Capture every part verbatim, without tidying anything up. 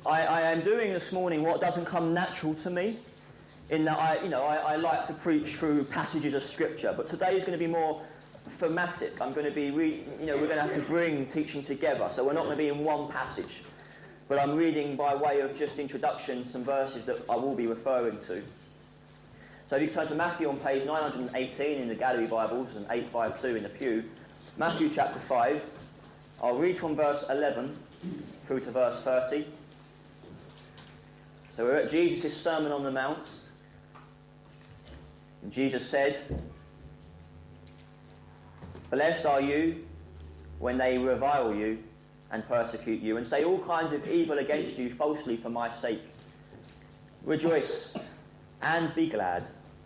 I, I am doing this morning what doesn't come natural to me, in that I, you know, I, I like to preach through passages of Scripture, but today is going to be more thematic. I'm going to be, re, you know, we're going to have to bring teaching together, so we're not going to be in one passage, but I'm reading by way of just introduction some verses that I will be referring to. So if you turn to Matthew on page nine hundred eighteen in the Gallery Bibles and eight fifty-two in the Pew, Matthew chapter five, I'll read from verse eleven through to verse thirty. So we're at Jesus' Sermon on the Mount. And Jesus said, "Blessed are you when they revile you and persecute you, and say all kinds of evil against you falsely for my sake. Rejoice and be glad,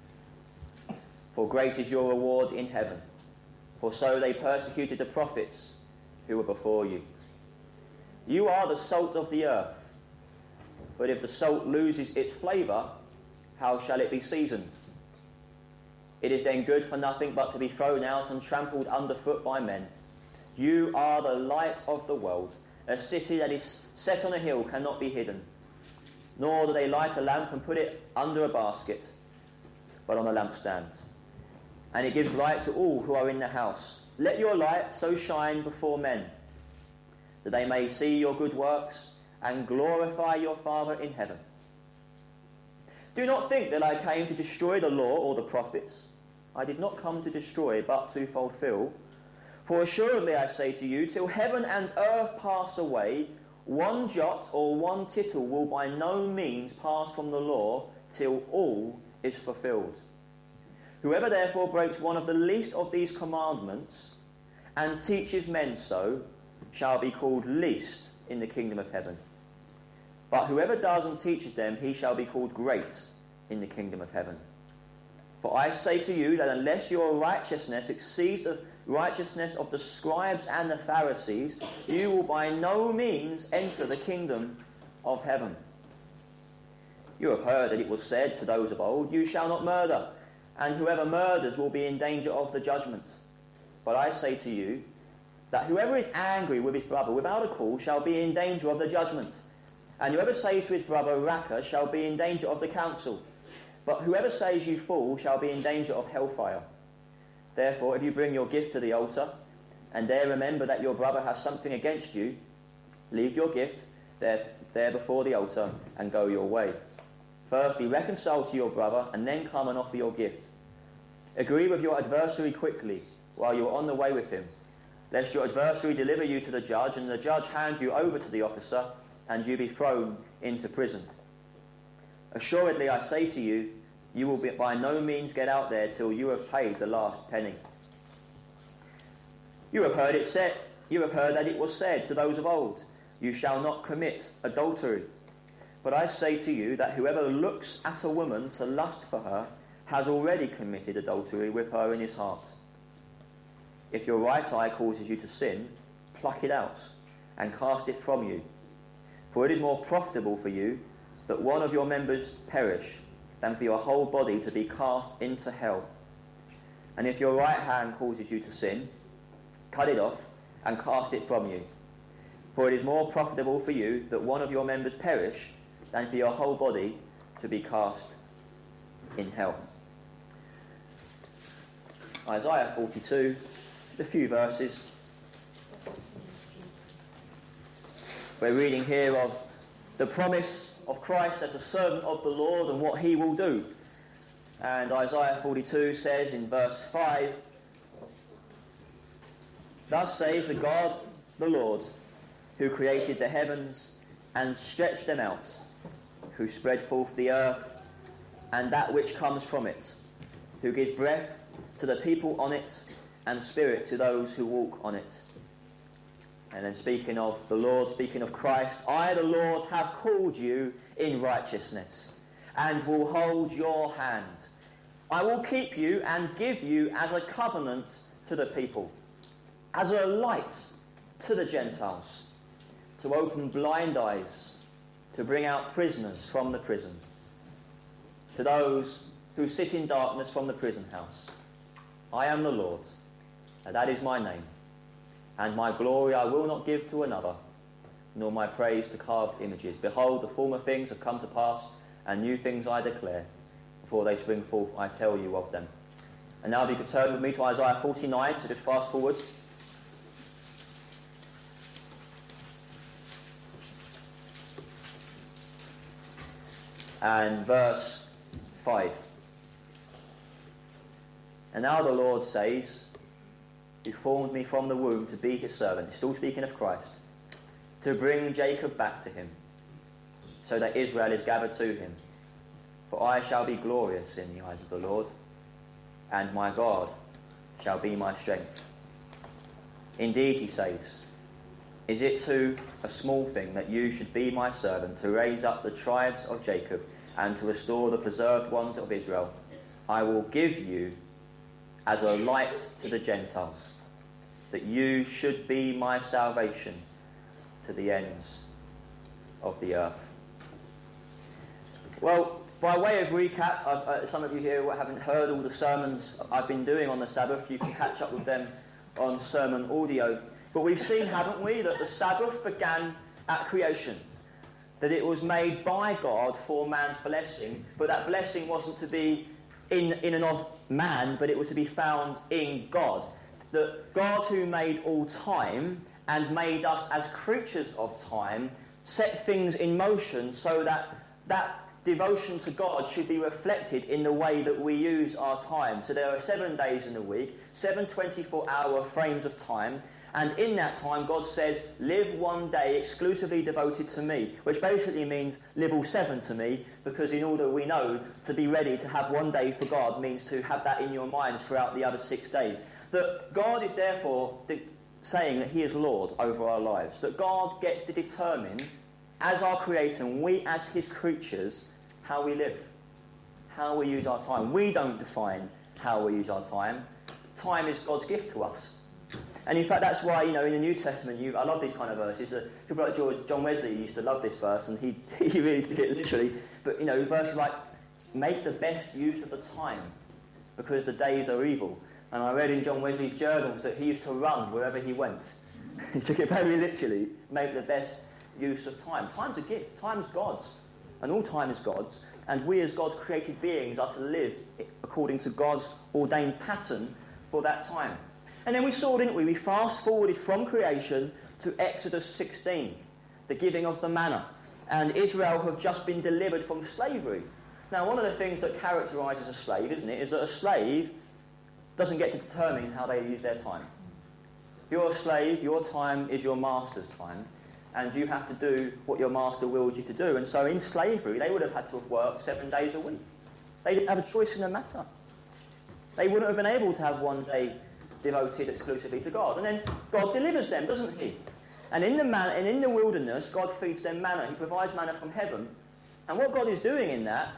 for great is your reward in heaven. For so they persecuted the prophets who were before you. You are the salt of the earth. But if the salt loses its flavour, how shall it be seasoned? It is then good for nothing but to be thrown out and trampled underfoot by men. You are the light of the world. A city that is set on a hill cannot be hidden. Nor do they light a lamp and put it under a basket, but on a lampstand. And it gives light to all who are in the house. Let your light so shine before men, that they may see your good works and glorify your Father in heaven. Do not think that I came to destroy the law or the prophets. I did not come to destroy, but to fulfill. For assuredly I say to you, till heaven and earth pass away, one jot or one tittle will by no means pass from the law till all is fulfilled. Whoever therefore breaks one of the least of these commandments and teaches men so shall be called least in the kingdom of heaven. But whoever does and teaches them, he shall be called great in the kingdom of heaven. For I say to you that unless your righteousness exceeds the righteousness of the scribes and the Pharisees, you will by no means enter the kingdom of heaven. You have heard that it was said to those of old, you shall not murder, and whoever murders will be in danger of the judgment. But I say to you that whoever is angry with his brother without a cause shall be in danger of the judgment. And whoever says to his brother, Raca, shall be in danger of the council. But whoever says you fool shall be in danger of hellfire. Therefore, if you bring your gift to the altar, and there remember that your brother has something against you, leave your gift there, there before the altar and go your way. First be reconciled to your brother, and then come and offer your gift. Agree with your adversary quickly, while you are on the way with him, lest your adversary deliver you to the judge, and the judge hand you over to the officer, and you be thrown into prison. Assuredly, I say to you, you will be by no means get out there till you have paid the last penny. You have heard it said, you have heard that it was said to those of old, you shall not commit adultery. But I say to you that whoever looks at a woman to lust for her has already committed adultery with her in his heart. If your right eye causes you to sin, pluck it out and cast it from you. For it is more profitable for you that one of your members perish than for your whole body to be cast into hell. And if your right hand causes you to sin, cut it off and cast it from you. For it is more profitable for you that one of your members perish than for your whole body to be cast in hell." Isaiah forty-two, just a few verses. We're reading here of the promise of Christ as a servant of the Lord and what he will do. And Isaiah forty-two says in verse five, "Thus says the God, the Lord, who created the heavens and stretched them out, who spread forth the earth and that which comes from it, who gives breath to the people on it and spirit to those who walk on it." And then speaking of the Lord, speaking of Christ, "I, the Lord, have called you in righteousness and will hold your hand. I will keep you and give you as a covenant to the people, as a light to the Gentiles, to open blind eyes, to bring out prisoners from the prison, to those who sit in darkness from the prison house. I am the Lord, and that is my name. And my glory I will not give to another, nor my praise to carved images. Behold, the former things have come to pass, and new things I declare. Before they spring forth, I tell you of them. And now if you could turn with me to Isaiah forty-nine, so just fast forward. And verse five. And now the Lord says, who formed me from the womb to be his servant, still speaking of Christ, to bring Jacob back to him, so that Israel is gathered to him. For I shall be glorious in the eyes of the Lord, and my God shall be my strength. Indeed, he says, is it too a small thing that you should be my servant, to raise up the tribes of Jacob, and to restore the preserved ones of Israel? I will give you as a light to the Gentiles, that you should be my salvation to the ends of the earth. Well, by way of recap, I've, uh, some of you here haven't heard all the sermons I've been doing on the Sabbath. You can catch up with them on sermon audio. But we've seen, haven't we, that the Sabbath began at creation, that it was made by God for man's blessing, but that blessing wasn't to be in, in and of man, but it was to be found in God. That God, who made all time and made us as creatures of time, set things in motion so that that devotion to God should be reflected in the way that we use our time. So there are seven days in the week, seven twenty-four hour frames of time, and in that time God says, live one day exclusively devoted to me, which basically means live all seven to me, because in order, we know, to be ready to have one day for God means to have that in your minds throughout the other six days. That God is therefore de- saying that he is Lord over our lives, that God gets to determine, as our creator, and we as his creatures, how we live, how we use our time. We don't define how we use our time. Time is God's gift to us. And in fact, that's why, you know, in the New Testament, you, I love these kind of verses. Uh, people like George, John Wesley used to love this verse, and he, he really took it literally. But, you know, verses like, make the best use of the time, because the days are evil. And I read in John Wesley's journals that he used to run wherever he went. He took it very literally, make the best use of time. Time's a gift. Time's God's. And all time is God's. And we as God's created beings are to live according to God's ordained pattern for that time. And then we saw, didn't we? We fast forwarded from creation to Exodus sixteen, the giving of the manna. And Israel have just been delivered from slavery. Now, one of the things that characterises a slave, isn't it, is that a slave doesn't get to determine how they use their time. If you're a slave, your time is your master's time, and you have to do what your master wills you to do. And so in slavery, they would have had to have worked seven days a week. They didn't have a choice in the matter. They wouldn't have been able to have one day devoted exclusively to God. And then God delivers them, doesn't he? And in the man- and in the wilderness, God feeds them manna. He provides manna from heaven. And what God is doing in that,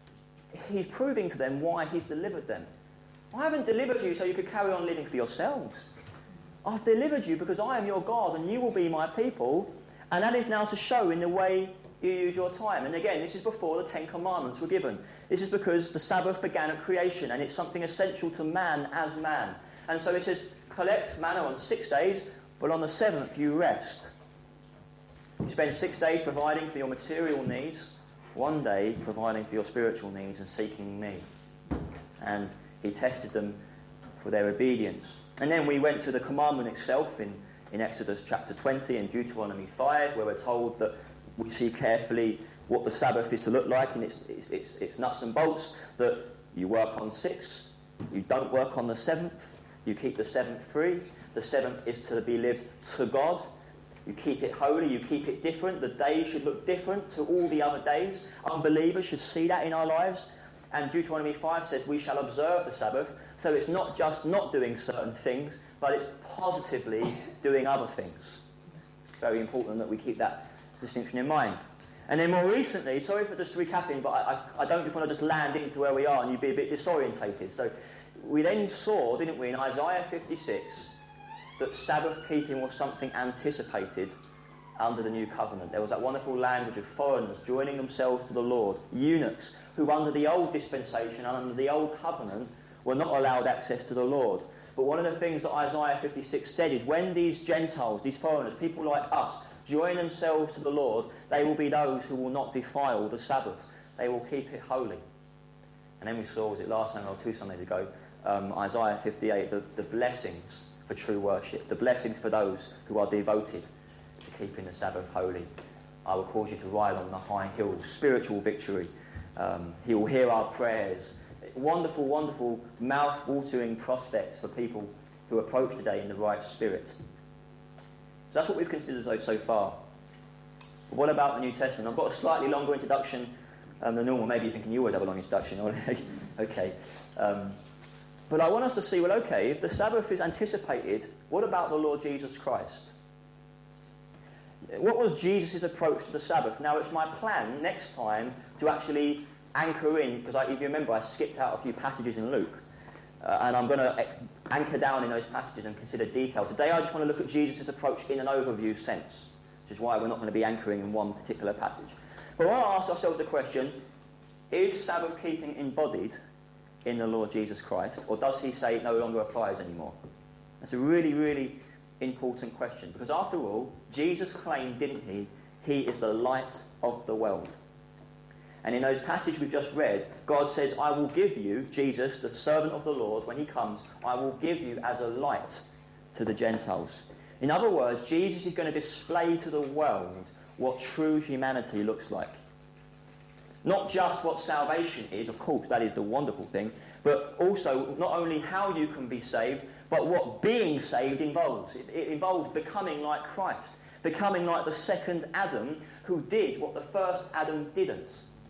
he's proving to them why he's delivered them. I haven't delivered you so you could carry on living for yourselves. I've delivered you because I am your God, and you will be my people. And that is now to show in the way you use your time. And again, this is before the Ten Commandments were given. This is because the Sabbath began at creation, and it's something essential to man as man. And so it says, collect manna on six days, but on the seventh you rest. You spend six days providing for your material needs, one day providing for your spiritual needs and seeking me. And he tested them for their obedience. And then we went to the commandment itself in, in Exodus chapter twenty and Deuteronomy five, where we're told that we see carefully what the Sabbath is to look like, and it's, it's, it's, it's nuts and bolts, that you work on six, you don't work on the seventh, you keep the seventh free, the seventh is to be lived to God, you keep it holy, you keep it different, the day should look different to all the other days. Unbelievers should see that in our lives. And Deuteronomy five says we shall observe the Sabbath, so it's not just not doing certain things, but it's positively doing other things. Very important that we keep that distinction in mind. And then more recently, sorry for just recapping, but I, I, I don't just want to just land into where we are and you'd be a bit disorientated. So we then saw, didn't we, in Isaiah fifty-six, that Sabbath keeping was something anticipated under the new covenant. There was that wonderful language of foreigners joining themselves to the Lord, eunuchs, who under the old dispensation and under the old covenant were not allowed access to the Lord. But one of the things that Isaiah fifty-six said is when these Gentiles, these foreigners, people like us, join themselves to the Lord, they will be those who will not defile the Sabbath. They will keep it holy. And then we saw, was it last Sunday or two Sundays ago, um, Isaiah fifty-eight, the, the blessings for true worship, the blessings for those who are devoted to keeping the Sabbath holy. I will cause you to ride on the high hills, spiritual victory. Um, he will hear our prayers. Wonderful, wonderful, mouth-watering prospects for people who approach today in the right spirit. So that's what we've considered so, so far. But what about the New Testament? I've got a slightly longer introduction um, than normal. Maybe you're thinking you always have a long introduction. Okay. Um, but I want us to see, well, okay, if the Sabbath is anticipated, what about the Lord Jesus Christ? What was Jesus' approach to the Sabbath? Now, it's my plan next time to actually anchor in, because if you remember, I skipped out a few passages in Luke, uh, and I'm going to ex- anchor down in those passages and consider detail. Today, I just want to look at Jesus' approach in an overview sense, which is why we're not going to be anchoring in one particular passage. But I want to ask ourselves the question, is Sabbath keeping embodied in the Lord Jesus Christ, or does he say it no longer applies anymore? That's a really, really important question, because after all, Jesus claimed, didn't he, he is the light of the world. And in those passages we've just read, God says, I will give you, Jesus, the servant of the Lord, when he comes, I will give you as a light to the Gentiles. In other words, Jesus is going to display to the world what true humanity looks like. Not just what salvation is, of course, that is the wonderful thing, but also not only how you can be saved, but what being saved involves. It, it involves becoming like Christ, becoming like the second Adam who did what the first Adam didn't.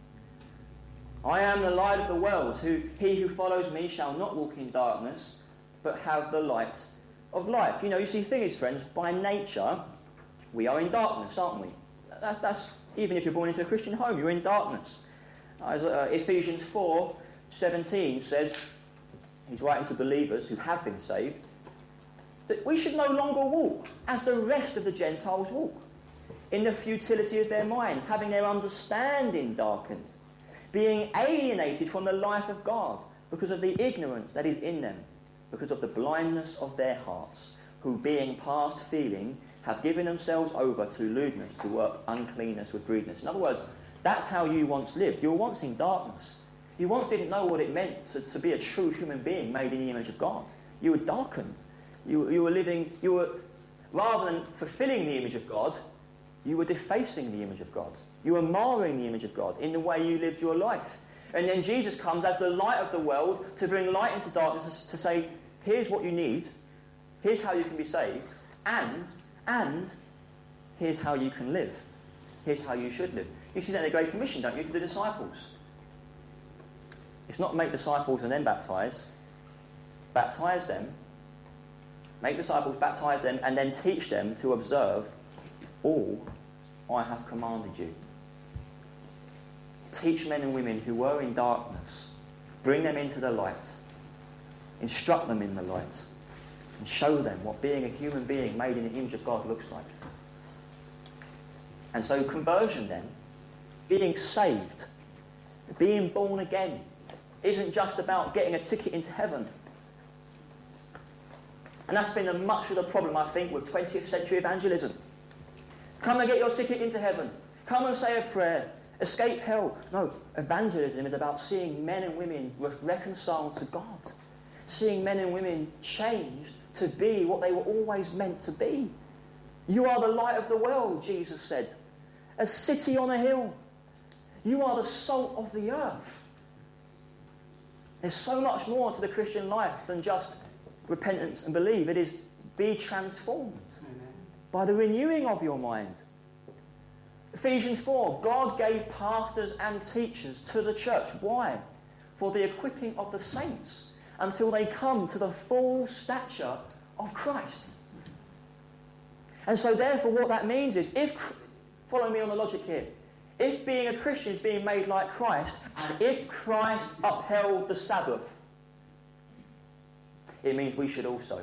I am the light of the world. Who, he who follows me shall not walk in darkness, but have the light of life. You know, you see, the thing is, friends, by nature, we are in darkness, aren't we? That's, that's even if you're born into a Christian home, you're in darkness. As, uh, Ephesians four seventeen says, he's writing to believers who have been saved, that we should no longer walk as the rest of the Gentiles walk, in the futility of their minds, having their understanding darkened, being alienated from the life of God because of the ignorance that is in them, because of the blindness of their hearts, who being past feeling have given themselves over to lewdness, to work uncleanness with greediness. In other words, that's how you once lived. You were once in darkness. You once didn't know what it meant to, to be a true human being made in the image of God. You were darkened. You, you were living, you were, rather than fulfilling the image of God, you were defacing the image of God. You were marring the image of God in the way you lived your life. And then Jesus comes as the light of the world to bring light into darkness, to say, here's what you need, here's how you can be saved, and, and here's how you can live. Here's how you should live. You see that in the Great Commission, don't you, to the disciples? It's not make disciples and then baptize. Baptize them, make disciples, baptize them, and then teach them to observe all I have commanded you. Teach men and women who were in darkness, bring them into the light, instruct them in the light, and show them what being a human being made in the image of God looks like. And so conversion then, being saved, being born again, isn't just about getting a ticket into heaven. And that's been a much of the problem, I think, with twentieth century evangelism. Come and get your ticket into heaven. Come and say a prayer. Escape hell. No, evangelism is about seeing men and women re- reconciled to God. Seeing men and women changed to be what they were always meant to be. You are the light of the world, Jesus said. A city on a hill. You are the salt of the earth. There's so much more to the Christian life than just repentance and believe. It is be transformed Amen. By the renewing of your mind. Ephesians four, God gave pastors and teachers to the church. Why? For the equipping of the saints until they come to the full stature of Christ. And so therefore what that means is, if, follow me on the logic here, if being a Christian is being made like Christ, and if Christ upheld the Sabbath, it means we should also.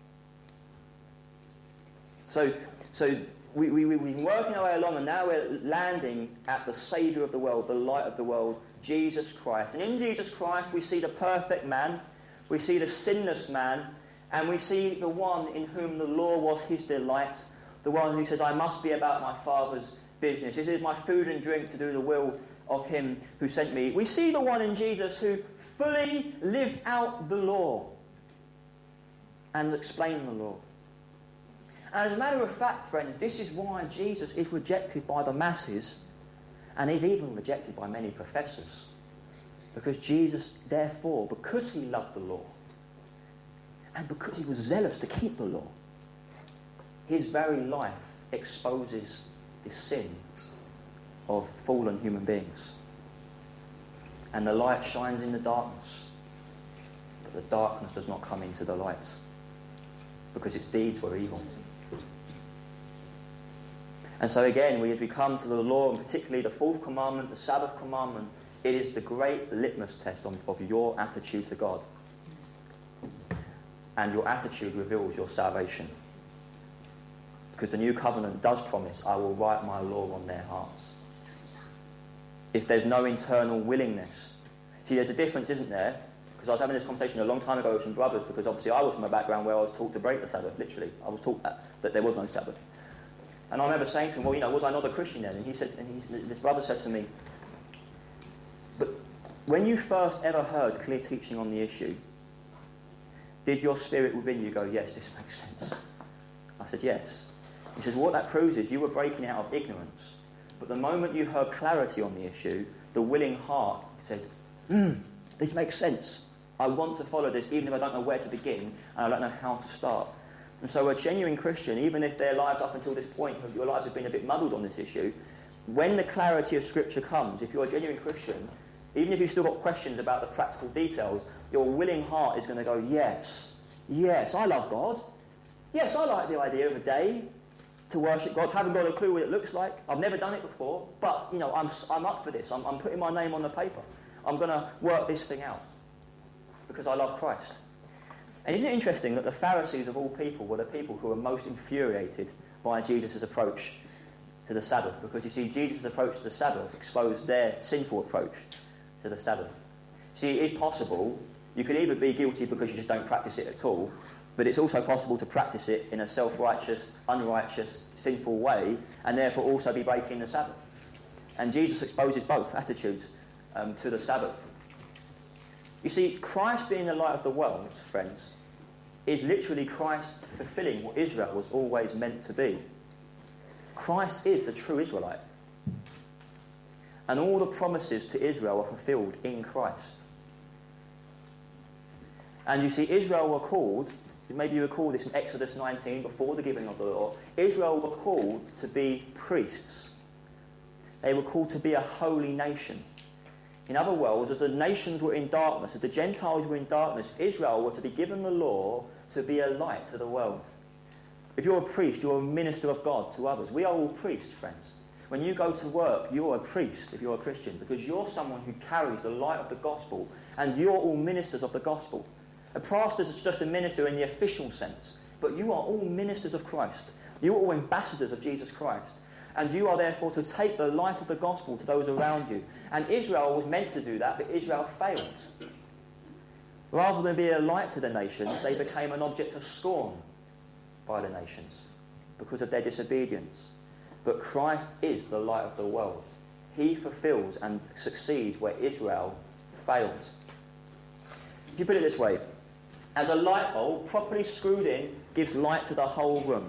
So, so we, we, we've been working our way along, and now we're landing at the Saviour of the world, the light of the world, Jesus Christ. And in Jesus Christ we see the perfect man, we see the sinless man, and we see the one in whom the law was his delight, the one who says, I must be about my Father's business. This is my food and drink to do the will of him who sent me. We see the one in Jesus who fully lived out the law and explained the law. And as a matter of fact, friends, this is why Jesus is rejected by the masses, and he's even rejected by many professors. Because Jesus, therefore, because he loved the law, and because he was zealous to keep the law, his very life exposes the sin of fallen human beings. And the light shines in the darkness, but the darkness does not come into the light, because its deeds were evil. And so again, we, as we come to the law, and particularly the fourth commandment, the Sabbath commandment, it is the great litmus test of, of your attitude to God. And your attitude reveals your salvation. Because the new covenant does promise, I will write my law on their hearts. If there's no internal willingness. See, there's a difference, isn't there? Because I was having this conversation a long time ago with some brothers, because obviously I was from a background where I was taught to break the Sabbath, literally. I was taught that, that there was no Sabbath. And I remember saying to him, well, you know, was I not a Christian then? And he said, and he, this brother said to me, but when you first ever heard clear teaching on the issue, did your spirit within you go, yes, this makes sense? I said, yes. He says, what that proves is you were breaking out of ignorance. But the moment you heard clarity on the issue, the willing heart said, hmm, this makes sense. I want to follow this, even if I don't know where to begin, and I don't know how to start. And so a genuine Christian, even if their lives up until this point, your lives have been a bit muddled on this issue, when the clarity of Scripture comes, if you're a genuine Christian, even if you've still got questions about the practical details, your willing heart is going to go, yes, yes, I love God. Yes, I like the idea of a day to worship God. Haven't got a clue what it looks like. I've never done it before, but, you know, I'm, I'm up for this. I'm, I'm putting my name on the paper. I'm going to work this thing out because I love Christ. And isn't it interesting that the Pharisees of all people were the people who were most infuriated by Jesus' approach to the Sabbath? Because you see, Jesus' approach to the Sabbath exposed their sinful approach to the Sabbath. See, if possible, you could either be guilty because you just don't practice it at all, but it's also possible to practice it in a self-righteous, unrighteous, sinful way, and therefore also be breaking the Sabbath. And Jesus exposes both attitudes um, to the Sabbath. You see, Christ being the light of the world, friends, is literally Christ fulfilling what Israel was always meant to be. Christ is the true Israelite. And all the promises to Israel are fulfilled in Christ. And you see, Israel were called, maybe you recall this in Exodus nineteen, before the giving of the law, Israel were called to be priests. They were called to be a holy nation. In other words, as the nations were in darkness, as the Gentiles were in darkness, Israel were to be given the law to be a light to the world. If you're a priest, you're a minister of God to others. We are all priests, friends. When you go to work, you're a priest if you're a Christian, because you're someone who carries the light of the gospel, and you're all ministers of the gospel. A pastor is just a minister in the official sense, but you are all ministers of Christ. You are all ambassadors of Jesus Christ. And you are therefore to take the light of the gospel to those around you. And Israel was meant to do that, but Israel failed. Rather than be a light to the nations, they became an object of scorn by the nations because of their disobedience. But Christ is the light of the world. He fulfills and succeeds where Israel failed. If you put it this way, as a light bulb, properly screwed in, gives light to the whole room.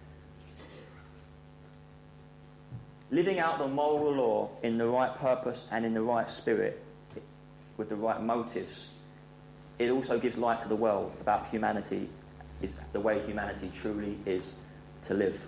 Living out the moral law in the right purpose and in the right spirit, with the right motives, it also gives light to the world about humanity, is the way humanity truly is to live.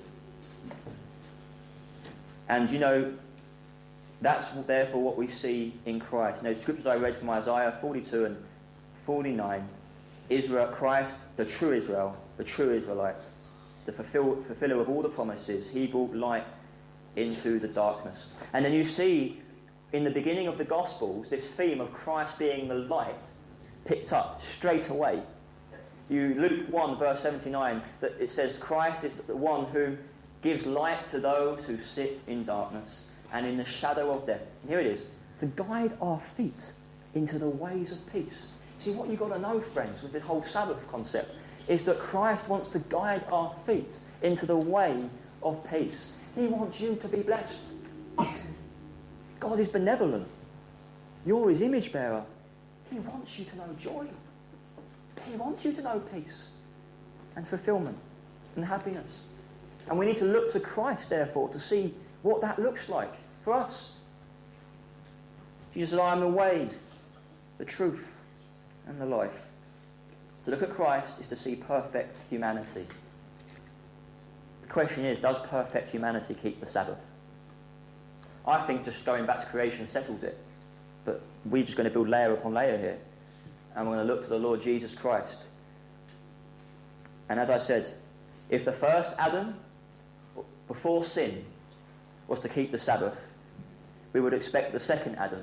And you know, that's therefore what we see in Christ. You know, scriptures I read from Isaiah forty-two and forty-nine, Israel, Christ, the true Israel, the true Israelites, the fulfill, fulfiller of all the promises, he brought light into the darkness. And then you see in the beginning of the Gospels this theme of Christ being the light picked up straight away. You Luke one verse seventy-nine, that it says Christ is the one who gives light to those who sit in darkness and in the shadow of death. And here it is, to guide our feet into the ways of peace. See, what you've got to know, friends, with the whole Sabbath concept is that Christ wants to guide our feet into the way of peace. He wants you to be blessed. God is benevolent. You're his image bearer. He wants you to know joy. He wants you to know peace and fulfillment and happiness. And we need to look to Christ, therefore, to see what that looks like for us. Jesus said, I am the way, the truth, and the life. To look at Christ is to see perfect humanity. The question is, does perfect humanity keep the Sabbath? I think just going back to creation settles it. But we're just going to build layer upon layer here. And we're going to look to the Lord Jesus Christ. And as I said, if the first Adam, before sin, was to keep the Sabbath, we would expect the second Adam,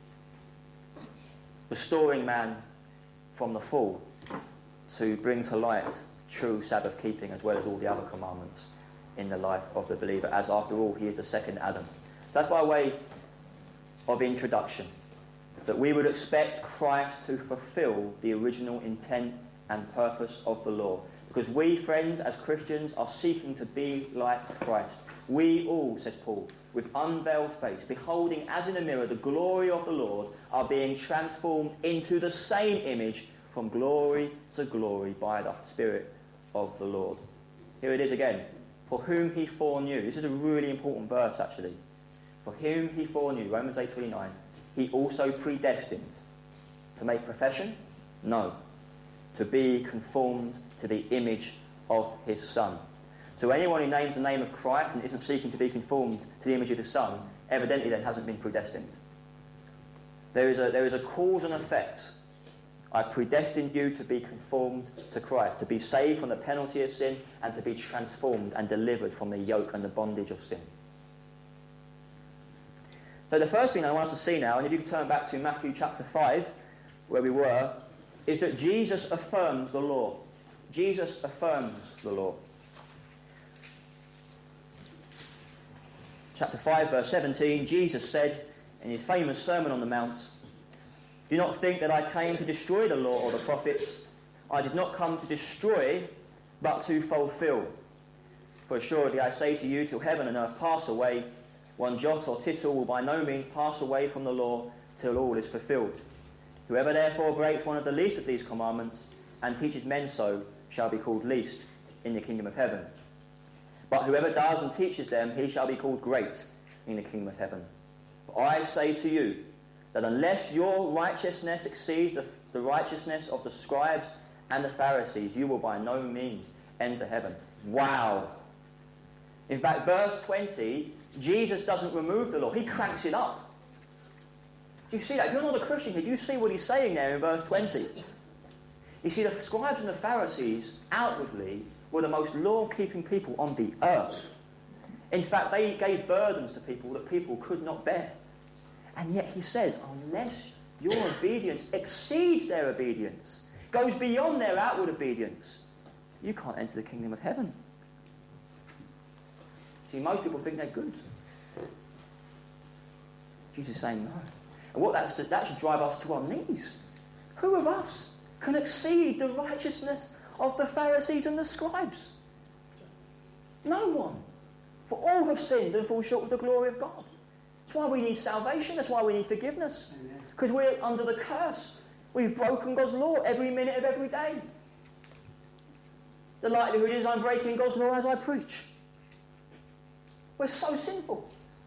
restoring man from the fall, to bring to light true Sabbath keeping as well as all the other commandments in the life of the believer, as after all he is the second Adam. That's by way of introduction, that we would expect Christ to fulfill the original intent and purpose of the law. Because we, friends, as Christians, are seeking to be like Christ. We all, says Paul, with unveiled face, beholding as in a mirror the glory of the Lord, are being transformed into the same image from glory to glory by the Spirit of the Lord. Here it is again. For whom he foreknew. This is a really important verse, actually. For whom he foreknew, Romans eight twenty-nine, he also predestined. To make profession? No. To be conformed to the image of his Son. So anyone who names the name of Christ and isn't seeking to be conformed to the image of his Son, evidently then hasn't been predestined. There is a, there is a cause and effect. I've predestined you to be conformed to Christ, to be saved from the penalty of sin, and to be transformed and delivered from the yoke and the bondage of sin. So the first thing I want us to see now, and if you could turn back to Matthew chapter five, where we were, is that Jesus affirms the law. Jesus affirms the law. Chapter five, verse seventeen, Jesus said in his famous Sermon on the Mount, do not think that I came to destroy the law or the prophets. I did not come to destroy, but to fulfill. For assuredly I say to you, till heaven and earth pass away, one jot or tittle will by no means pass away from the law till all is fulfilled. Whoever therefore breaks one of the least of these commandments and teaches men so shall be called least in the kingdom of heaven. But whoever does and teaches them, he shall be called great in the kingdom of heaven. For I say to you that unless your righteousness exceeds the, the righteousness of the scribes and the Pharisees, you will by no means enter heaven. Wow! In fact, verse twenty, Jesus doesn't remove the law. He cranks it up. Do you see that? If you're not a Christian, do you see what he's saying there in verse twenty? You see, the scribes and the Pharisees, outwardly, were the most law-keeping people on the earth. In fact, they gave burdens to people that people could not bear. And yet he says, unless your obedience exceeds their obedience, goes beyond their outward obedience, you can't enter the kingdom of heaven. See, most people think they're good. Jesus is saying no. And what that's, that should drive us to our knees. Who of us can exceed the righteousness of the Pharisees and the scribes? No one. For all have sinned and fall short of the glory of God. That's why we need salvation. That's why we need forgiveness. Because we're under the curse. We've broken God's law every minute of every day. The likelihood is I'm breaking God's law as I preach. We're so sinful.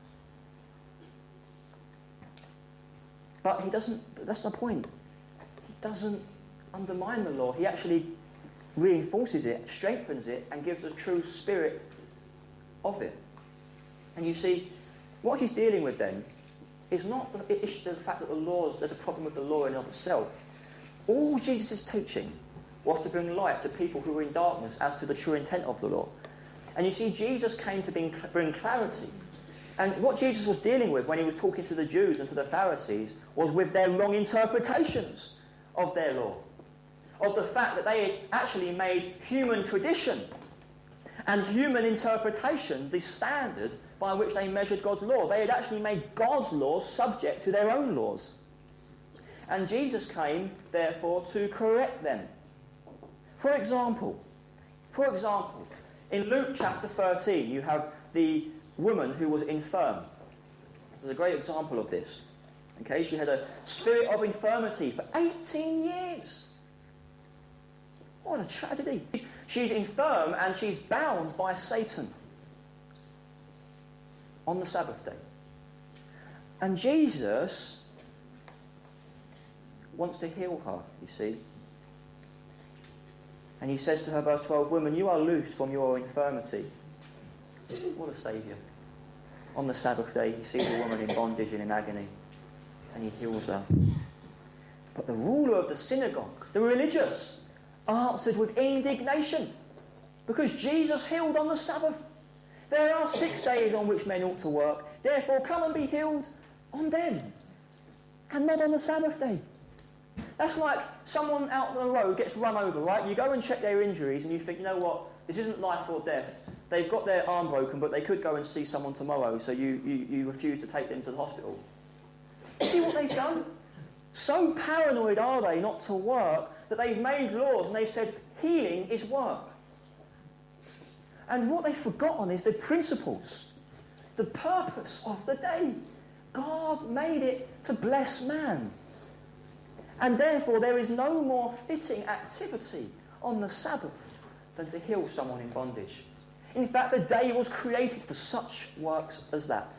But he doesn't, that's the point. He doesn't undermine the law. He actually reinforces it, strengthens it, and gives us true spirit of it. And you see, what he's dealing with then is not the issue of the fact that the laws, there's a problem with the law in and of itself. All Jesus' teaching was to bring light to people who were in darkness as to the true intent of the law. And you see, Jesus came to bring, bring clarity. And what Jesus was dealing with when he was talking to the Jews and to the Pharisees was with their wrong interpretations of their law. Of the fact that they had actually made human tradition and human interpretation the standard by which they measured God's law. They had actually made God's laws subject to their own laws. And Jesus came, therefore, to correct them. For example, for example, In Luke chapter thirteen, you have the woman who was infirm. This is a great example of this. Okay, she had a spirit of infirmity for eighteen years. What a tragedy. She's infirm and she's bound by Satan on the Sabbath day. And Jesus wants to heal her, you see. And he says to her, verse twelve, "Woman, you are loosed from your infirmity." What a saviour. On the Sabbath day, he sees a woman in bondage and in agony, and he heals her. But the ruler of the synagogue, the religious, answered with indignation, because Jesus healed on the Sabbath. There are six days on which men ought to work. Therefore, come and be healed on them, and not on the Sabbath day. That's like someone out on the road gets run over, right? You go and check their injuries and you think, you know what, this isn't life or death. They've got their arm broken, but they could go and see someone tomorrow, so you, you, you refuse to take them to the hospital. See what they've done? So paranoid are they not to work that they've made laws and they've said healing is work. And what they've forgotten is the principles, the purpose of the day. God made it to bless man. And therefore there is no more fitting activity on the Sabbath than to heal someone in bondage. In fact, the day was created for such works as that.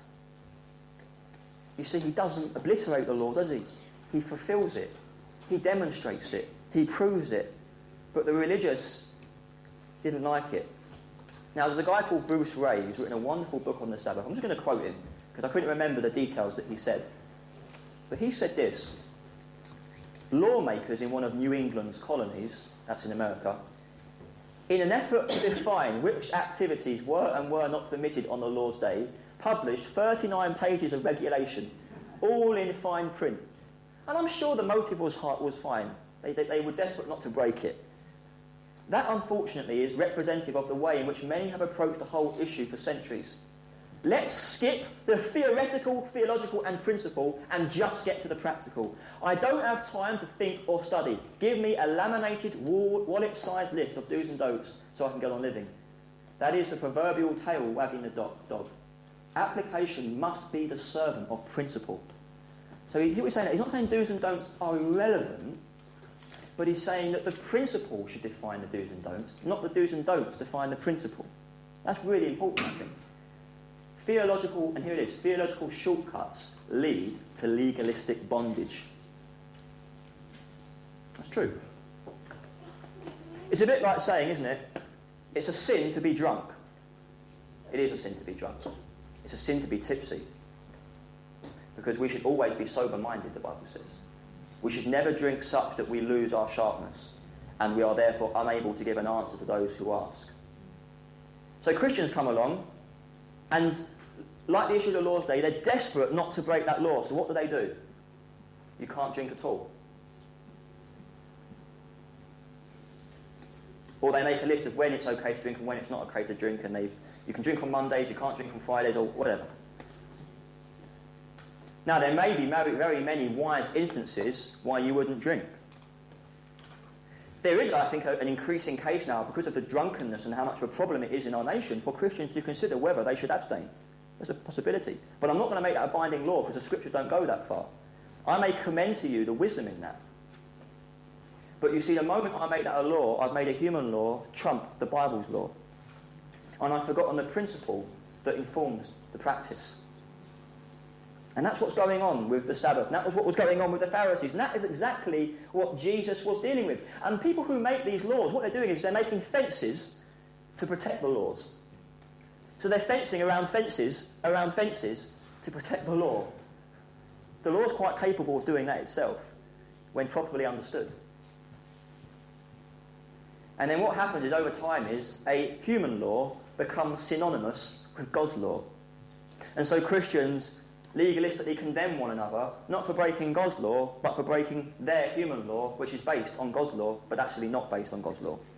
You see, he doesn't obliterate the law, does he? He fulfills it. He demonstrates it. He proves it. But the religious didn't like it. Now, there's a guy called Bruce Ray who's written a wonderful book on the Sabbath. I'm just going to quote him, because I couldn't remember the details that he said. But he said this: lawmakers in one of New England's colonies, that's in America, in an effort to define which activities were and were not permitted on the Lord's Day, published thirty-nine pages of regulation, all in fine print. And I'm sure the motive was, was fine. They, they, they were desperate not to break it. That, unfortunately, is representative of the way in which many have approached the whole issue for centuries. Let's skip the theoretical, theological and principle and just get to the practical. I don't have time to think or study. Give me a laminated wallet-sized list of do's and don'ts so I can get on living. That is the proverbial tail wagging the dog. Application must be the servant of principle. So he's, what he's saying, he's not saying do's and don'ts are irrelevant, but he's saying that the principle should define the do's and don'ts, not the do's and don'ts define the principle. That's really important, I think. Theological, and here it is, theological shortcuts lead to legalistic bondage. That's true. It's a bit like saying, isn't it, it's a sin to be drunk. It is a sin to be drunk. It's a sin to be tipsy. Because we should always be sober-minded, the Bible says. We should never drink such that we lose our sharpness, and we are therefore unable to give an answer to those who ask. So Christians come along, and like the issue of the Lord's Day, they're desperate not to break that law. So what do they do? You can't drink at all. Or they make a list of when it's okay to drink and when it's not okay to drink, and they've, you can drink on Mondays, you can't drink on Fridays, or whatever. Now, there may be very many wise instances why you wouldn't drink. There is, I think, an increasing case now, because of the drunkenness and how much of a problem it is in our nation, for Christians to consider whether they should abstain. There's a possibility. But I'm not going to make that a binding law, because the Scriptures don't go that far. I may commend to you the wisdom in that. But you see, the moment I make that a law, I've made a human law trump the Bible's law. And I've forgotten the principle that informs the practice. And that's what's going on with the Sabbath. And that was what was going on with the Pharisees. And that is exactly what Jesus was dealing with. And people who make these laws, what they're doing is they're making fences to protect the laws. So they're fencing around fences, around fences to protect the law. The law is quite capable of doing that itself when properly understood. And then what happens is, over time, is a human law becomes synonymous with God's law. And so Christians legalistically condemn one another, not for breaking God's law, but for breaking their human law, which is based on God's law, but actually not based on God's law.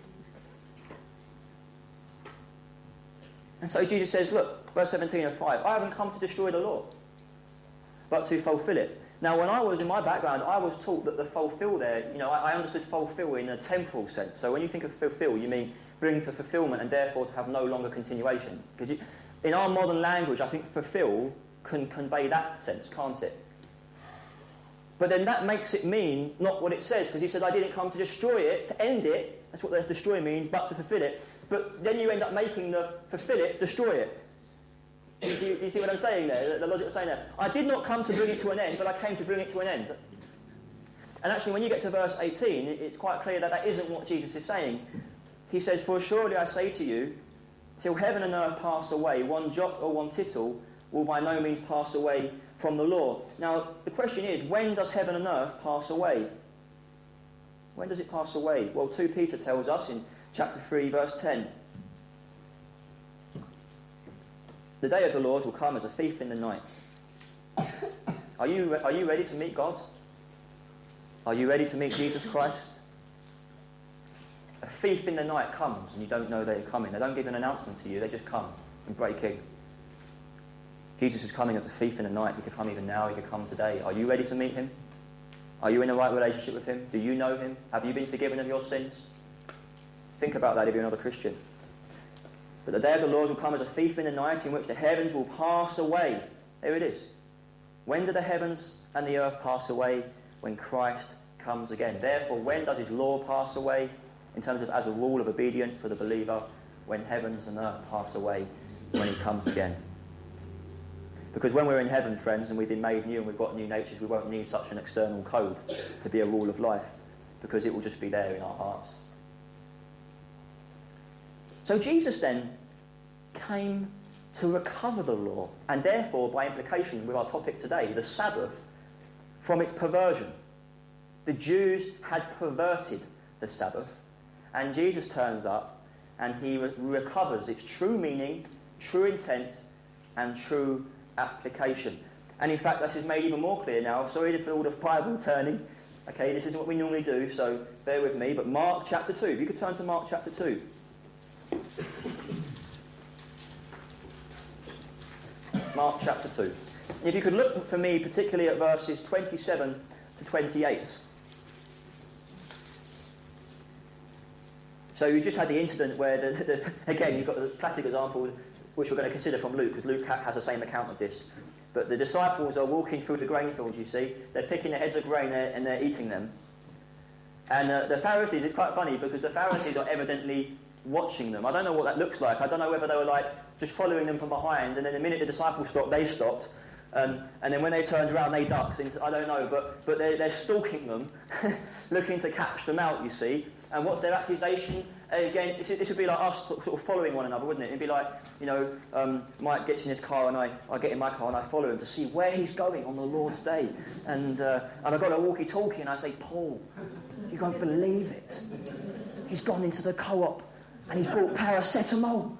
And so Jesus says, look, verse seventeen of five, I haven't come to destroy the law, but to fulfill it. Now, when I was in my background, I was taught that the fulfill there, you know, I, I understood fulfill in a temporal sense. So when you think of fulfill, you mean bring to fulfilment and therefore to have no longer continuation. Because you, in our modern language, I think fulfill can convey that sense, can't it? But then that makes it mean not what it says, because he said, I didn't come to destroy it, to end it. That's what the destroy means, but to fulfill it. But then you end up making the fulfill it, destroy it. Do you, do you see what I'm saying there? The, the logic of saying there. I did not come to bring it to an end, but I came to bring it to an end. And actually, when you get to verse eighteen, it's quite clear that that isn't what Jesus is saying. He says, for surely I say to you, till heaven and earth pass away, one jot or one tittle will by no means pass away from the law. Now, the question is, when does heaven and earth pass away? When does it pass away? Well, Second Peter tells us in chapter three, verse ten. The day of the Lord will come as a thief in the night. Are you, are you ready to meet God? Are you ready to meet Jesus Christ? A thief in the night comes and you don't know they're coming. They don't give an announcement to you, they just come and break in. Jesus is coming as a thief in the night. He could come even now, he could come today. Are you ready to meet him? Are you in the right relationship with him? Do you know him? Have you been forgiven of your sins? Think about that if you're another Christian. But the day of the Lord will come as a thief in the night, in which the heavens will pass away. There it is. When do the heavens and the earth pass away? When Christ comes again. Therefore, when does his law pass away? In terms of as a rule of obedience for the believer, when heavens and earth pass away, when he comes again. Because when we're in heaven, friends, and we've been made new and we've got new natures, we won't need such an external code to be a rule of life, because it will just be there in our hearts. So Jesus then came to recover the law, and therefore, by implication, with our topic today, the Sabbath, from its perversion. The Jews had perverted the Sabbath, and Jesus turns up and he re- recovers its true meaning, true intent, and true application. And in fact, this is made even more clear now. Sorry for all the Bible turning. Okay, this isn't what we normally do, so bear with me. But Mark chapter two. If you could turn to Mark chapter two. Mark chapter two. If you could look for me particularly at verses twenty-seven to twenty-eight. So you just had the incident where, the, the, again, you've got the classic example, which we're going to consider from Luke, because Luke has the same account of this. But the disciples are walking through the grain fields, you see. They're picking the heads of grain and they're eating them. And uh, the Pharisees, it's quite funny, because the Pharisees are evidently watching them. I don't know what that looks like. I don't know whether they were like just following them from behind, and then the minute the disciples stopped, they stopped. Um, and then when they turned around, they ducked. Into, I don't know, but, but they're, they're stalking them, looking to catch them out, you see. And what's their accusation? Again, this, this would be like us sort of following one another, wouldn't it? It'd be like, you know, um, Mike gets in his car and I, I get in my car and I follow him to see where he's going on the Lord's day. And, uh, and I've got a walkie-talkie and I say, Paul, you won't believe it. He's gone into the co-op and he's bought paracetamol.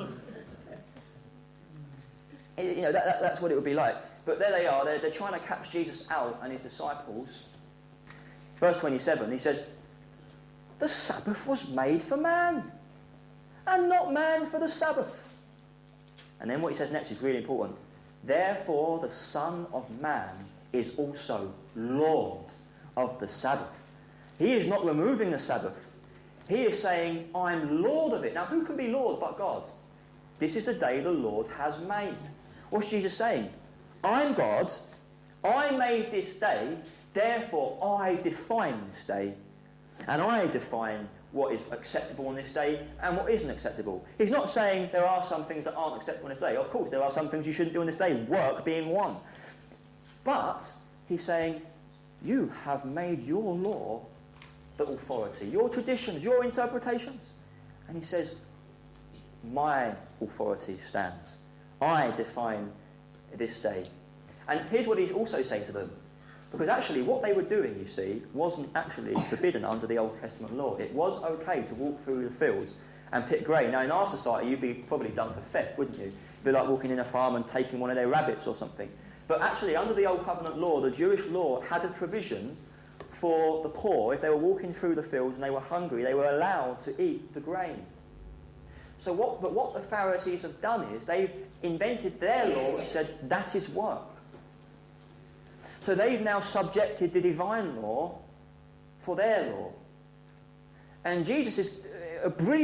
You know, that, that, that's what it would be like. But there they are, they're, they're trying to catch Jesus out and his disciples. Verse twenty-seven, he says, the Sabbath was made for man, and not man for the Sabbath. And then what he says next is really important. Therefore the Son of Man is also Lord of the Sabbath. He is not removing the Sabbath. He is saying, I'm Lord of it. Now, who can be Lord but God? This is the day the Lord has made. What's Jesus saying? I'm God. I made this day. Therefore, I define this day. And I define what is acceptable on this day and what isn't acceptable. He's not saying there are some things that aren't acceptable on this day. Of course, there are some things you shouldn't do on this day, work being one. But he's saying, you have made your law the authority, your traditions, your interpretations. And he says, my authority stands. I define this day. And here's what he's also saying to them. Because actually what they were doing, you see, wasn't actually forbidden under the Old Testament law. It was okay to walk through the fields and pick grain. Now in our society you'd be probably done for theft, wouldn't you? It'd be like walking in a farm and taking one of their rabbits or something. But actually under the Old Covenant law, the Jewish law had a provision for the poor. If they were walking through the fields and they were hungry, they were allowed to eat the grain. So what, but what the Pharisees have done is they've invented their law which said that is work. So they've now subjected the divine law for their law. And Jesus is a brilliant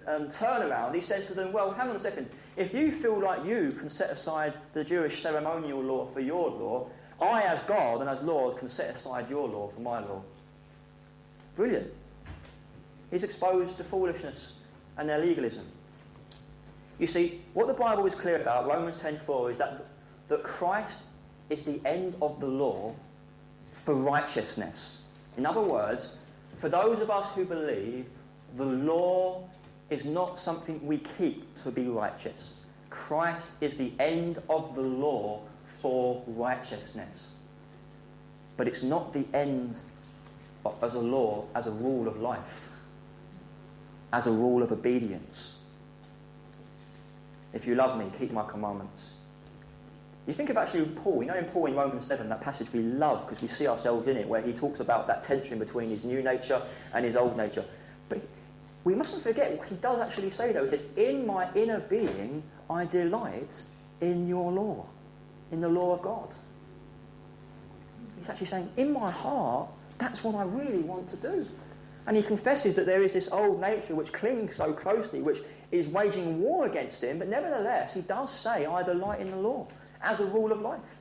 um, turnaround, he says to them, well, hang on a second. If you feel like you can set aside the Jewish ceremonial law for your law, I, as God and as Lord, can set aside your law for my law. Brilliant. He's exposed the foolishness and their legalism. You see, what the Bible is clear about, Romans ten four, is that, that Christ is the end of the law for righteousness. In other words, for those of us who believe, the law is not something we keep to be righteous. Christ is the end of the law for righteousness. But it's not the end as a law, as a rule of life, as a rule of obedience. If you love me, keep my commandments. You think of actually Paul, you know in Paul in Romans seven, that passage we love because we see ourselves in it, where he talks about that tension between his new nature and his old nature. But we mustn't forget what he does actually say though. He says, in my inner being, I delight in your law, in the law of God. He's actually saying, in my heart, that's what I really want to do. And he confesses that there is this old nature which clings so closely, which is waging war against him, but nevertheless, he does say, I delight in the law, as a rule of life.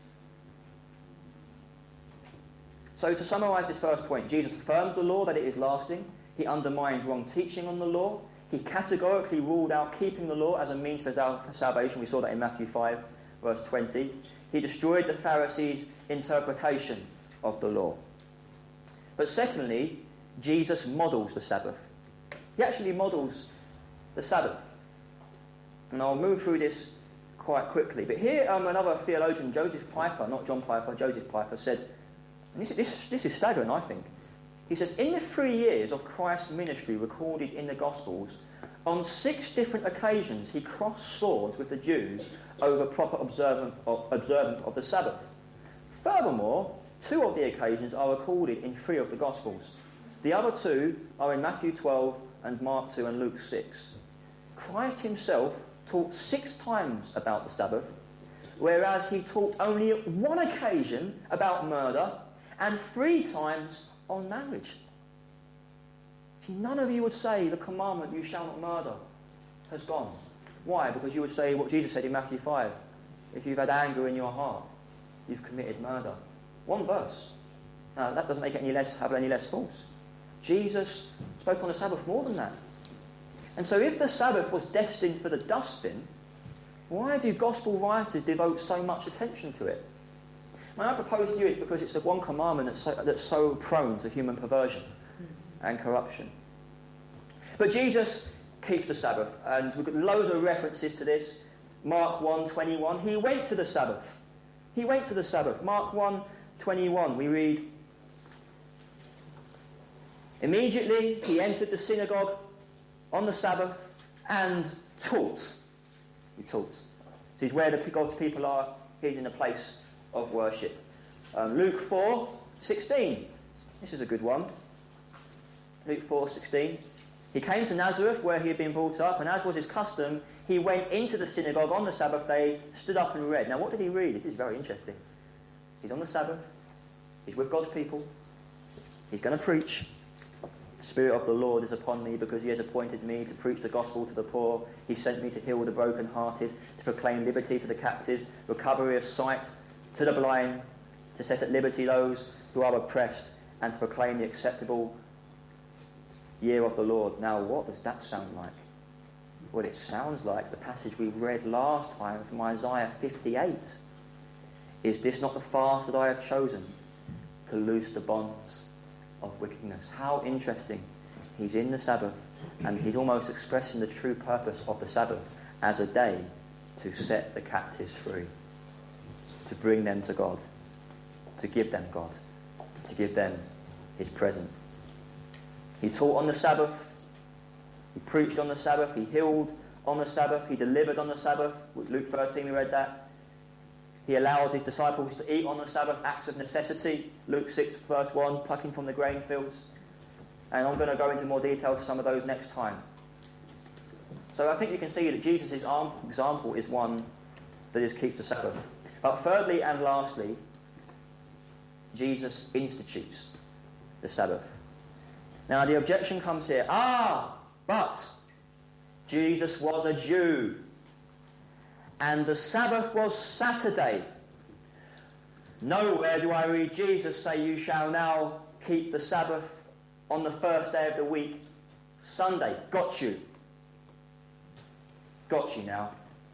So to summarise this first point, Jesus affirms the law that it is lasting. He undermined wrong teaching on the law. He categorically ruled out keeping the law as a means for salvation. We saw that in Matthew five, verse twenty. He destroyed the Pharisees' interpretation of the law. But secondly, Jesus models the Sabbath. He actually models the Sabbath. And I'll move through this quite quickly. But here um, another theologian, Joseph Piper, not John Piper, Joseph Piper, said, and this, this, this is staggering, I think. He says, in the three years of Christ's ministry recorded in the Gospels, on six different occasions he crossed swords with the Jews over proper observance of, observance of the Sabbath. Furthermore, two of the occasions are recorded in three of the Gospels. The other two are in Matthew twelve and Mark two and Luke six. Christ himself taught six times about the Sabbath, whereas he taught only at one occasion about murder and three times on marriage. See, none of you would say the commandment, you shall not murder, has gone. Why? Because you would say what Jesus said in Matthew five. If you've had anger in your heart, you've committed murder. One verse. Now, that doesn't make it any less, have it any less false. Jesus spoke on the Sabbath more than that. And so if the Sabbath was destined for the dustbin, why do gospel writers devote so much attention to it? Well, I propose to you it's because it's the one commandment that's so, that's so prone to human perversion and corruption. But Jesus keeps the Sabbath, and we've got loads of references to this. Mark one twenty-one, he went to the Sabbath. He went to the Sabbath. Mark one twenty-one, we read, immediately he entered the synagogue on the Sabbath and taught. He taught. So he's where the God's people are. He's in a place of worship. Um, Luke four sixteen. This is a good one. Luke four sixteen. He came to Nazareth where he had been brought up, and as was his custom, he went into the synagogue on the Sabbath day, stood up and read. Now what did he read? This is very interesting. He's on the Sabbath. He's with God's people. He's going to preach. The Spirit of the Lord is upon me because he has appointed me to preach the gospel to the poor. He sent me to heal the brokenhearted, to proclaim liberty to the captives, recovery of sight to the blind, to set at liberty those who are oppressed, and to proclaim the acceptable year of the Lord. Now, what does that sound like? Well, it sounds like the passage we read last time from Isaiah fifty-eight. Is this not the fast that I have chosen to loose the bonds of wickedness? How interesting. He's in the Sabbath, and he's almost expressing the true purpose of the Sabbath as a day to set the captives free, to bring them to God, to give them God, to give them his presence. He taught on the Sabbath, he preached on the Sabbath, he healed on the Sabbath, he delivered on the Sabbath. Luke thirteen, we read that. He allowed his disciples to eat on the Sabbath, acts of necessity. Luke six, verse one, plucking from the grain fields. And I'm going to go into more details some of those next time. So I think you can see that Jesus' example is one that is keeps the Sabbath. But thirdly and lastly, Jesus institutes the Sabbath. Now the objection comes here. Ah, but Jesus was a Jew. And the Sabbath was Saturday. Nowhere do I read Jesus say, you shall now keep the Sabbath on the first day of the week, Sunday. Got you. Got you now.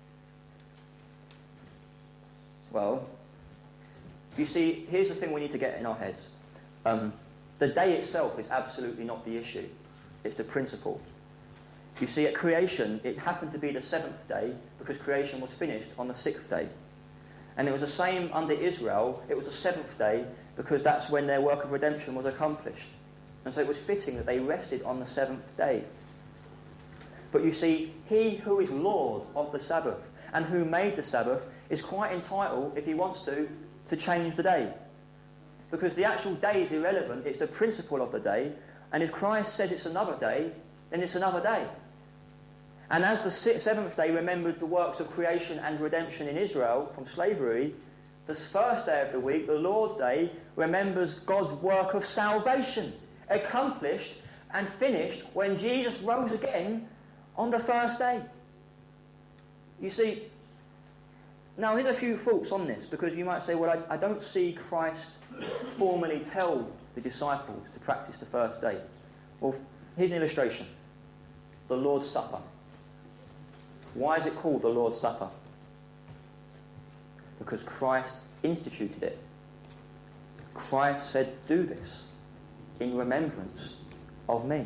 Well, you see, here's the thing we need to get in our heads. Um, the day itself is absolutely not the issue. It's the principle. You see, at creation, it happened to be the seventh day because creation was finished on the sixth day. And it was the same under Israel. It was the seventh day because that's when their work of redemption was accomplished. And so it was fitting that they rested on the seventh day. But you see, he who is Lord of the Sabbath and who made the Sabbath is quite entitled, if he wants to, to change the day. Because the actual day is irrelevant. It's the principle of the day. And if Christ says it's another day, then it's another day. And as the seventh day remembered the works of creation and redemption in Israel from slavery, the first day of the week, the Lord's Day, remembers God's work of salvation, accomplished and finished when Jesus rose again on the first day. You see, now here's a few thoughts on this, because you might say, well, I, I don't see Christ formally tell the disciples to practice the first day. Well, here's an illustration. The Lord's Supper. Why is it called the Lord's Supper? Because Christ instituted it. Christ said, do this in remembrance of me.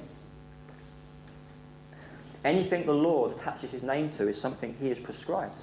Anything the Lord attaches his name to is something he has prescribed.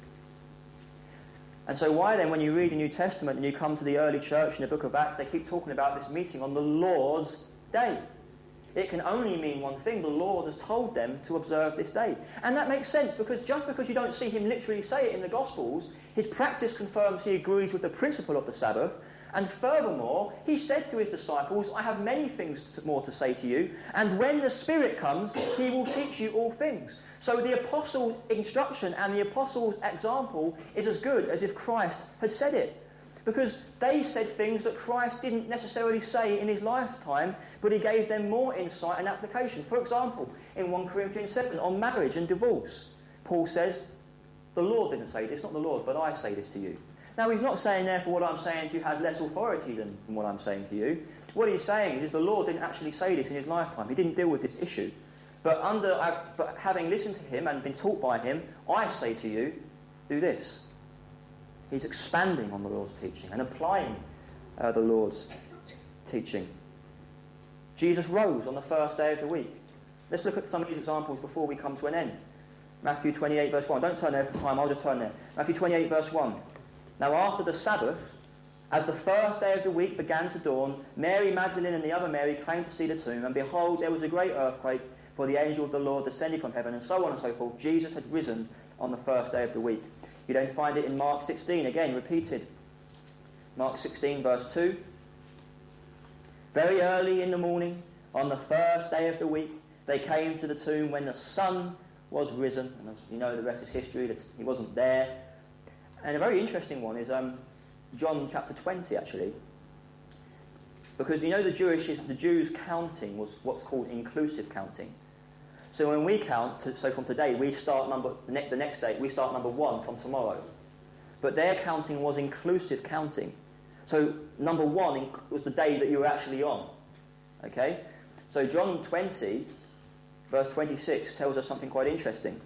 And so why then, when you read the New Testament and you come to the early church in the book of Acts, they keep talking about this meeting on the Lord's Day? It can only mean one thing. The Lord has told them to observe this day. And that makes sense, because just because you don't see him literally say it in the Gospels, his practice confirms he agrees with the principle of the Sabbath. And furthermore, he said to his disciples, I have many things to, more to say to you, and when the Spirit comes, he will teach you all things. So the apostles' instruction and the apostles' example is as good as if Christ had said it. Because they said things that Christ didn't necessarily say in his lifetime, but he gave them more insight and application. For example, in First Corinthians seven, on marriage and divorce, Paul says, the Lord didn't say this, not the Lord, but I say this to you. Now, he's not saying, therefore, what I'm saying to you has less authority than, than what I'm saying to you. What he's saying is the Lord didn't actually say this in his lifetime. He didn't deal with this issue. But, under, I've, but having listened to him and been taught by him, I say to you, do this. He's expanding on the Lord's teaching and applying uh, the Lord's teaching. Jesus rose on the first day of the week. Let's look at some of these examples before we come to an end. Matthew twenty-eight, verse one. Don't turn there for time, I'll just turn there. Matthew twenty-eight, verse one. Now after the Sabbath, as the first day of the week began to dawn, Mary Magdalene and the other Mary came to see the tomb, and behold, there was a great earthquake, for the angel of the Lord descended from heaven, and so on and so forth. Jesus had risen on the first day of the week. You then find it in Mark sixteen, again repeated. Mark sixteen, verse two. Very early in the morning, on the first day of the week, they came to the tomb when the sun was risen. And as you know, the rest is history, that he wasn't there. And a very interesting one is um, John chapter twenty, actually. Because you know the Jewish, the Jews' counting was what's called inclusive counting. So when we count, to, so from today, we start number the next, the next day, we start number one from tomorrow. But their counting was inclusive counting. So number one was the day that you were actually on. Okay? So John twenty, verse twenty-six, tells us something quite interesting.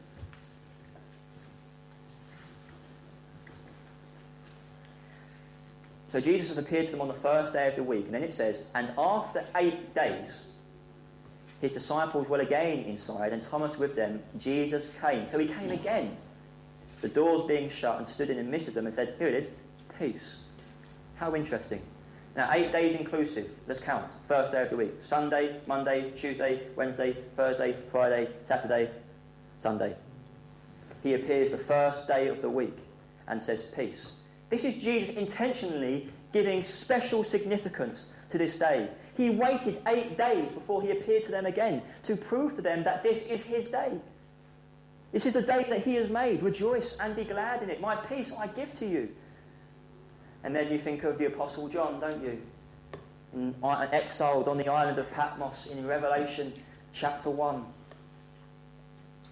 So Jesus has appeared to them on the first day of the week, and then it says, and after eight days, his disciples were again inside, and Thomas with them. Jesus came. So he came again, the doors being shut, and stood in the midst of them and said, here it is, peace. How interesting. Now, eight days inclusive. Let's count. First day of the week. Sunday, Monday, Tuesday, Wednesday, Thursday, Friday, Saturday, Sunday. He appears the first day of the week and says peace. This is Jesus intentionally giving special significance to this day. He waited eight days before he appeared to them again to prove to them that this is his day. This is the day that he has made. Rejoice and be glad in it. My peace I give to you. And then you think of the Apostle John, don't you? In, exiled on the island of Patmos in Revelation chapter one.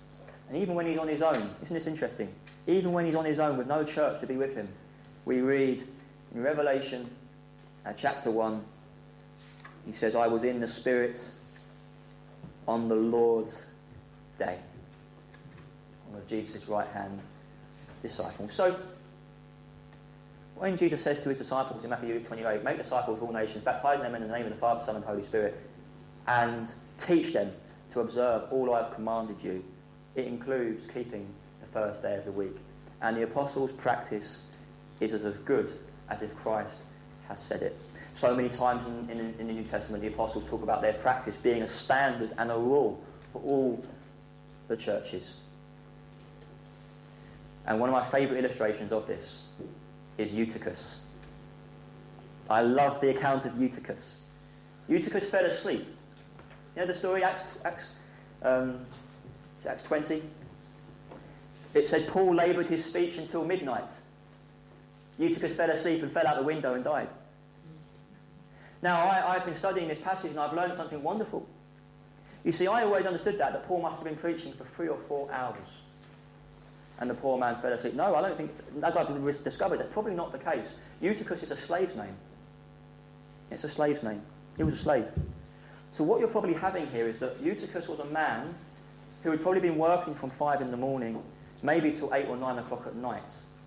And even when he's on his own, isn't this interesting? Even when he's on his own with no church to be with him, we read in Revelation uh, chapter one, he says, I was in the Spirit on the Lord's day. One of Jesus' right-hand disciples. So, when Jesus says to his disciples in Matthew twenty-eight, make disciples of all nations, baptizing them in the name of the Father, Son and Holy Spirit, and teach them to observe all I have commanded you, it includes keeping the first day of the week. And the apostles' practice is as good as if Christ has said it. So many times in, in, in the New Testament, the apostles talk about their practice being a standard and a rule for all the churches. And one of my favourite illustrations of this is Eutychus. I love the account of Eutychus. Eutychus fell asleep. You know the story, Acts, Acts, um, it's Acts twenty? It said Paul laboured his speech until midnight. Eutychus fell asleep and fell out the window and died. Now, I, I've been studying this passage and I've learned something wonderful. You see, I always understood that, that Paul must have been preaching for three or four hours. And the poor man fell asleep. No, I don't think, as I've discovered, that's probably not the case. Eutychus is a slave's name. It's a slave's name. He was a slave. So what you're probably having here is that Eutychus was a man who had probably been working from five in the morning, maybe till eight or nine o'clock at night.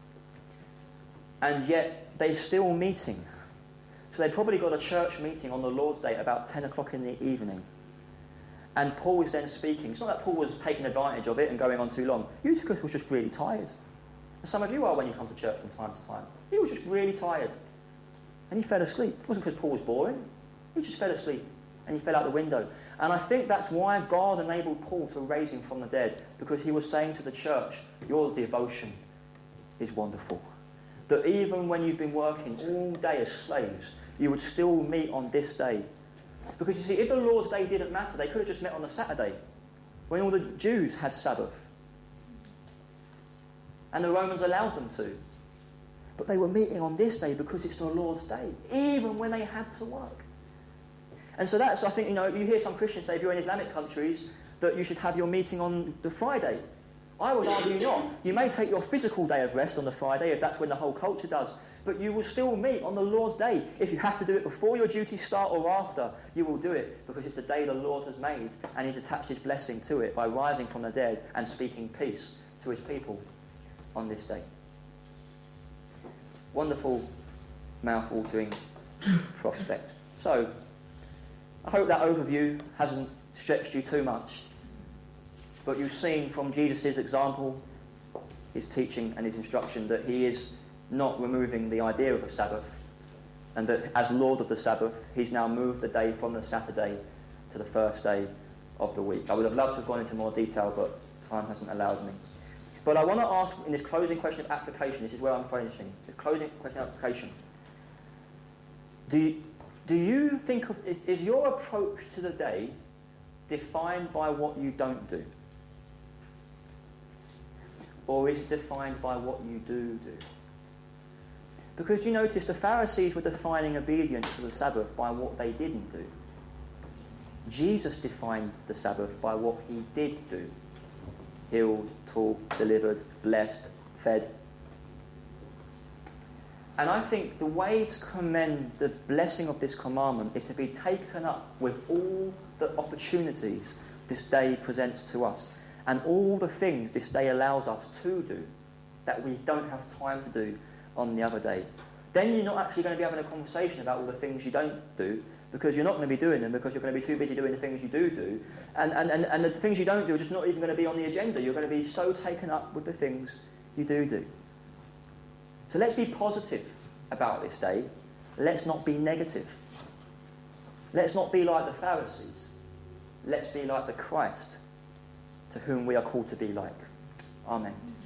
And yet they're still meeting. So they'd probably got a church meeting on the Lord's Day about ten o'clock in the evening. And Paul was then speaking. It's not that Paul was taking advantage of it and going on too long. Eutychus was just really tired. As some of you are when you come to church from time to time. He was just really tired. And he fell asleep. It wasn't because Paul was boring. He just fell asleep. And he fell out the window. And I think that's why God enabled Paul to raise him from the dead. Because he was saying to the church, your devotion is wonderful. That even when you've been working all day as slaves, you would still meet on this day. Because you see, if the Lord's Day didn't matter, they could have just met on a Saturday, when all the Jews had Sabbath. And the Romans allowed them to. But they were meeting on this day because it's the Lord's Day, even when they had to work. And so that's, I think, you know, you hear some Christians say, if you're in Islamic countries, that you should have your meeting on the Friday. I would argue not. You may take your physical day of rest on the Friday, if that's when the whole culture does. But you will still meet on the Lord's Day. If you have to do it before your duties start or after, you will do it because it's the day the Lord has made and he's attached his blessing to it by rising from the dead and speaking peace to his people on this day. Wonderful, mouth-watering prospect. So, I hope that overview hasn't stretched you too much. But you've seen from Jesus' example, his teaching and his instruction, that he is not removing the idea of a Sabbath, and that as Lord of the Sabbath, he's now moved the day from the Saturday to the first day of the week. I would have loved to have gone into more detail, but time hasn't allowed me. But I want to ask, in this closing question of application, this is where I'm finishing, the closing question of application. Do you, do you think of, is, is your approach to the day defined by what you don't do? Or is it defined by what you do do? Because you notice the Pharisees were defining obedience to the Sabbath by what they didn't do. Jesus defined the Sabbath by what he did do. Healed, taught, delivered, blessed, fed. And I think the way to commend the blessing of this commandment is to be taken up with all the opportunities this day presents to us and all the things this day allows us to do that we don't have time to do on the other day. Then you're not actually going to be having a conversation about all the things you don't do, because you're not going to be doing them, because you're going to be too busy doing the things you do do. And, and, and, and the things you don't do are just not even going to be on the agenda. You're going to be so taken up with the things you do do. So let's be positive about this day. Let's not be negative. Let's not be like the Pharisees. Let's be like the Christ to whom we are called to be like. Amen.